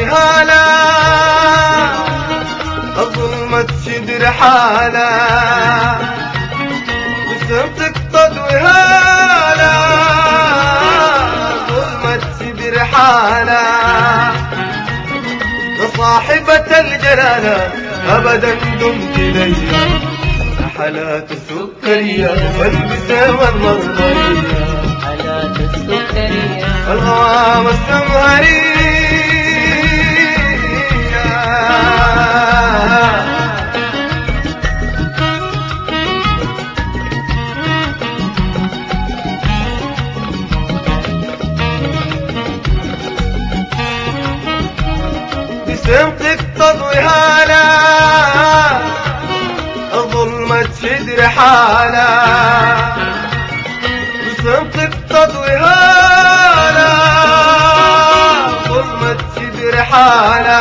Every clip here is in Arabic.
هالا الظلمة تشد رحالة بسمتك تضوي هالا الظلمة تشد رحالة صاحبة الجلالة أبدا دمت لي حالات السكرية والبسامة المرضية حالات السكرية الغوام السمهرية بسمتك تضوي هالا الظلمة تشد رحالة بسمتك تضوي هالا الظلمة تشد رحالة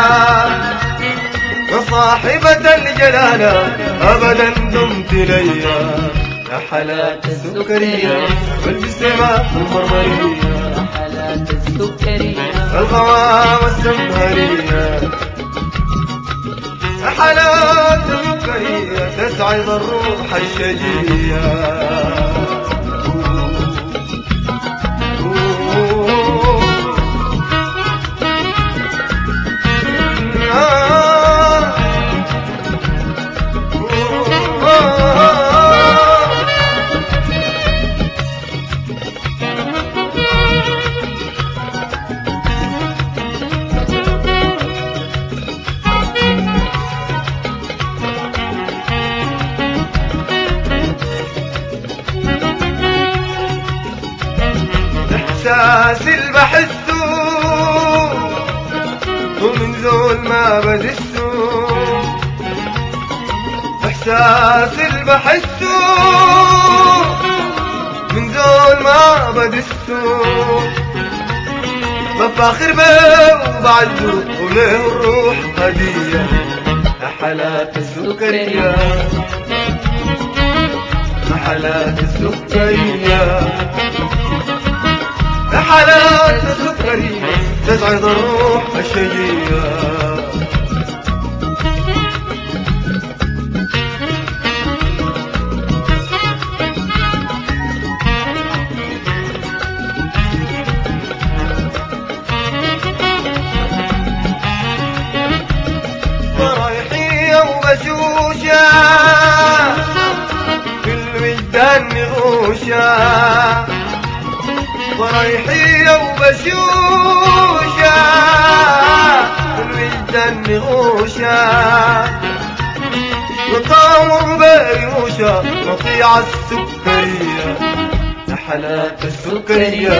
صاحبة الجلالة أبدا دمت لي يا حالات السكرية والبسمة المرمرية حالات السكرية الغوام السمهرية حالات سكرية تسعد الروح الشجية إحساس اللي بحسه ومن ذول ما بدسه إحساس اللي بحسه من ذول ما بدسه بفاخر به وبعزه وله الروح هدية يا حالات السكرية يا حالات السكرية حالات السكرية تسعد الروح الشجية فرايحية وبشوشة في الوجدان نغوشة ورايحية وبشوشة الوجدان نغوشة وطعم بريوشة مطيع السكرية يا حالات السكرية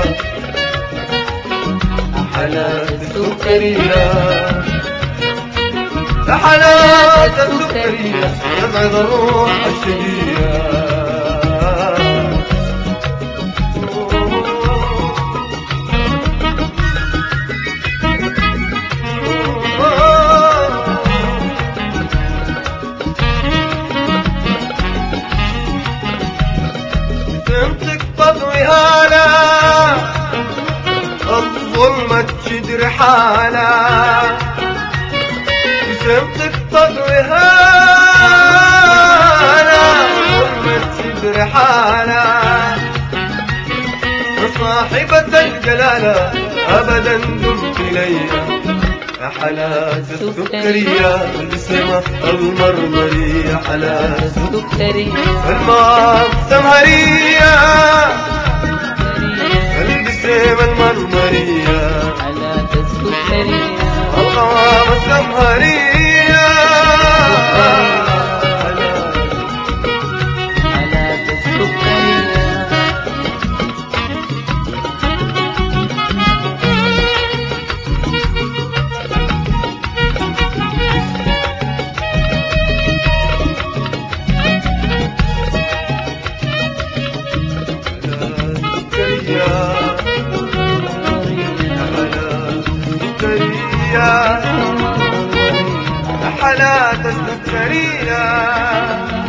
يا حالات السكرية يا حالات السكرية تسعد الروح الشجية تضوي هالا الظلمة تشد رحالة بسمتك تضوي هالا الظلمة تشد رحالة صاحبة الجلالة أبدا دمت لي يا حالات السكرية والبسمة المرمرية حالات السكرية الماء السمهرية البسمة المرمرية حالات السكرية الغوام السمهرية حالات السكرية حالات السكرية